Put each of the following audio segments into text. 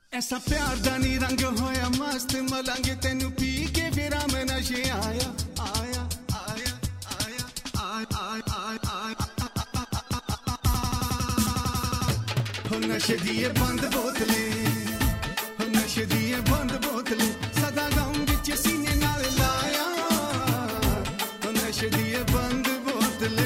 ऐसा प्यार दा नी रंग होया मस्त मलंग तेनू पी के फिर मैं नशे आया आया आया आया हो नशे दिए बंद बोतले हो नशे दिए बंद बोतले सदा गम विच सीने नाल लाया हो नशे दिए बंद बोतले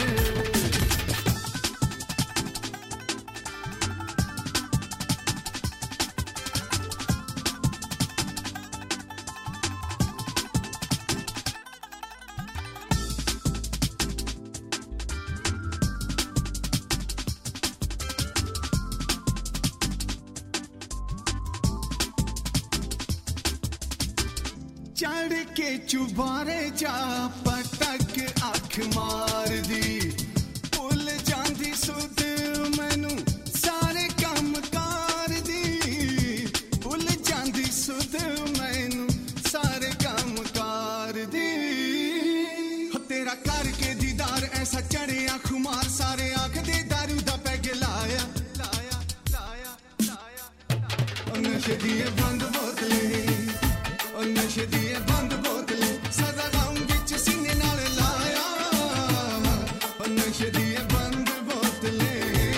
चढ़ के चुबारे जा पटक अख मार दी भुल जांदी सुध मैनू सारे काम कार दी भुल जांदी सुध मैनू सारे काम कार दी हो तेरा करके दीदार ऐसा चढ़िया खुमार सारे आंख दे दारू दा पैग लाया लाया लाया लाया नशे दिए बंद बोतले नशे दिए बंद बोतले सदा गम विच सीने नाल लाया नशे दिए बंद बोतले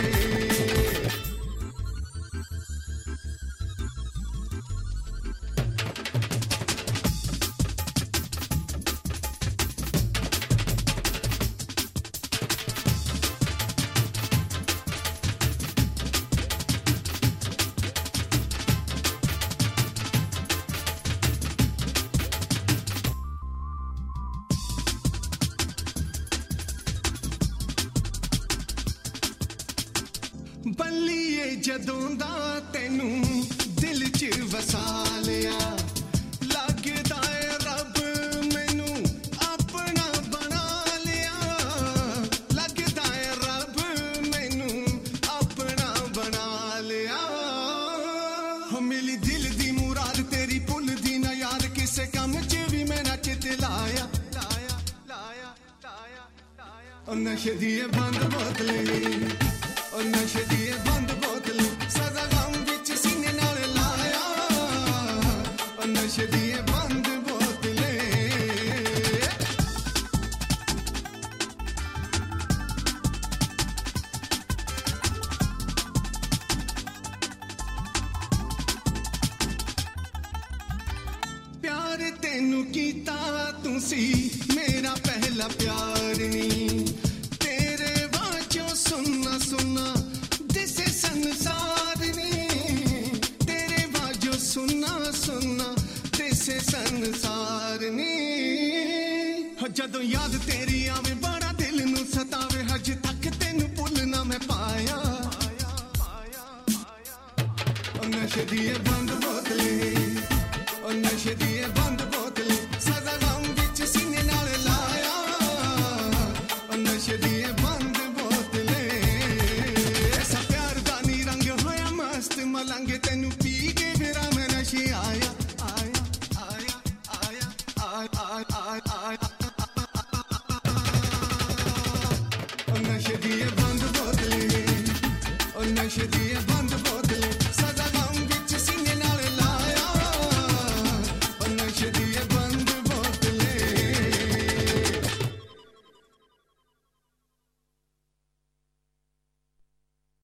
बल्लीए जदों दा तैनू दिल च वसा लिया लगदा है रब मैनू अपना बना लिया लगदा है रब मैनू अपना बना लिया हो मिली दिल दी मुराद तेरी भुल दी ना यार किसे कम च भी मैं ना चित लाया लाया लाया लाया लाया नशे दिए बंद बोतले नशे दिए बंद बोतले सदा गम विच सीने नाल लाया नशे दिए बंद बोतले प्यार तेनू कीता तू सी मेरा पहला प्यार नहीं तेरे वाचों सुनना सुनना दिसे संसार नहीं तेरे वाजो सुनना सुनना दिसे संसार नहीं जदों याद तेरी आवे बड़ा दिल नू सतावे हज तक तेनू भुलना मैं पाया नशे दिए बंद बोतले नशे दिए बंद बोतले सदा गम विच सीने नाल लाया नशे दिए बंद बोतले ऐसा प्यार दा नी रंग होया मस्त मलंग तेनू पी के फिर मैं नशे आया आया आया आया आया आया नशे दिए बंद बोतले नशे दिए